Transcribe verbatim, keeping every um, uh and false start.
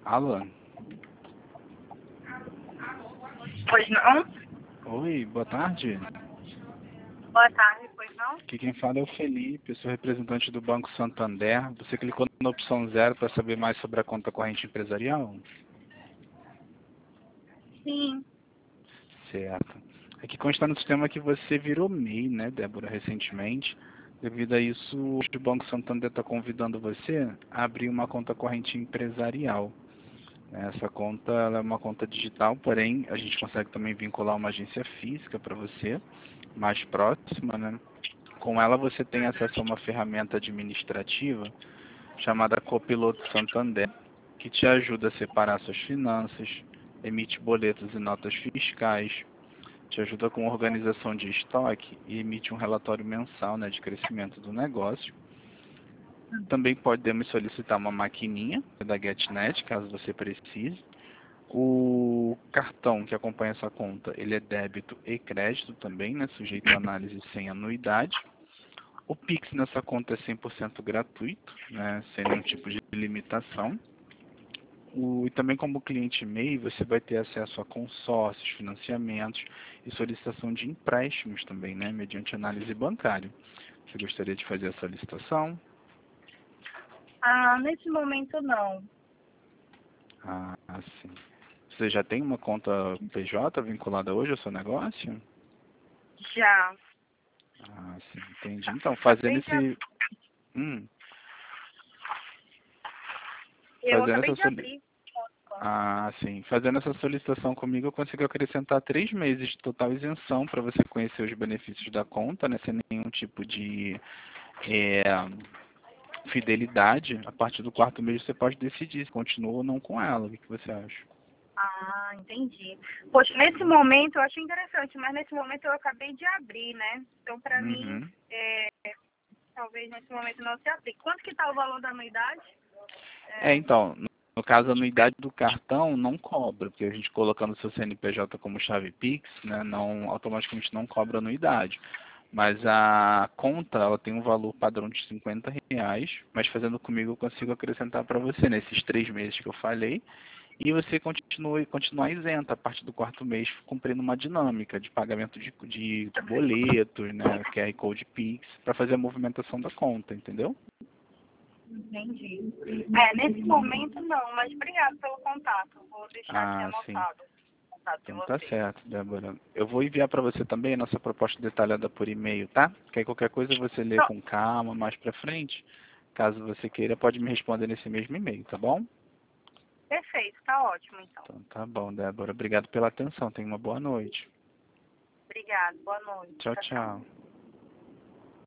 Alô? Pois não? Oi, boa tarde. Boa tarde, pois não? Aqui quem fala é o Felipe, eu sou representante do Banco Santander. Você clicou na opção zero para saber mais sobre a conta corrente empresarial? Sim. Certo. Aqui consta no sistema que você virou M E I, né, Débora, recentemente. Devido a isso, o Banco Santander está convidando você a abrir uma conta corrente empresarial. Essa conta ela é uma conta digital, porém a gente consegue também vincular uma agência física para você, mais próxima, né? Com ela você tem acesso a uma ferramenta administrativa chamada Copiloto Santander, que te ajuda a separar suas finanças, emite boletos e notas fiscais, te ajuda com organização de estoque e emite um relatório mensal, né, de crescimento do negócio. Também podemos solicitar uma maquininha da GetNet, caso você precise. O cartão que acompanha essa conta, ele é débito e crédito também, né, sujeito a análise sem anuidade. O Pix nessa conta é cem por cento gratuito, né, sem nenhum tipo de limitação. O, e também como cliente M E I, você vai ter acesso a consórcios, financiamentos e solicitação de empréstimos também, né, mediante análise bancária. Você gostaria de fazer essa solicitação? Ah, nesse momento não. Ah, sim. Você já tem uma conta P J vinculada hoje ao seu negócio? Já. Ah, sim, entendi. Então, fazendo Acabei de, ab- esse... Hum, eu fazendo acabei essa de soli... abrir. Ah, sim. Fazendo essa solicitação comigo, eu consigo acrescentar três meses de total isenção para você conhecer os benefícios da conta, né? Sem nenhum tipo de é, fidelidade. A partir do quarto mês você pode decidir se continua ou não com ela. O que que você acha? Ah, entendi. Poxa, nesse momento eu achei interessante, mas nesse momento eu acabei de abrir, né? Então, pra mim, Uhum. é, talvez nesse momento não se aplique. Quanto que tá o valor da anuidade? É, É, então, no no caso, a anuidade do cartão não cobra, porque a gente colocando o seu C N P J como chave Pix, né, não, automaticamente não cobra anuidade. Mas a conta, ela tem um valor padrão de cinquenta reais, mas fazendo comigo eu consigo acrescentar para você nesses três meses que eu falei, e você continua, continuar isenta a partir do quarto mês, cumprindo uma dinâmica de pagamento de, de boletos, né, Q R Code Pix, para fazer a movimentação da conta, entendeu? entendi. É, nesse momento não, mas obrigado pelo contato. Vou deixar aqui Ah, sim. anotado o contato de Então tá vocês. certo, Débora. Eu vou enviar para você também a nossa proposta detalhada por e-mail, tá? Que aí qualquer coisa você lê Pro- com calma mais pra frente. Caso você queira, pode me responder nesse mesmo e-mail, tá bom? Perfeito, tá ótimo então. Então tá bom, Débora. Obrigado pela atenção. Tenha uma boa noite. Obrigada, boa noite. Tchau, Tchau, tchau. tchau.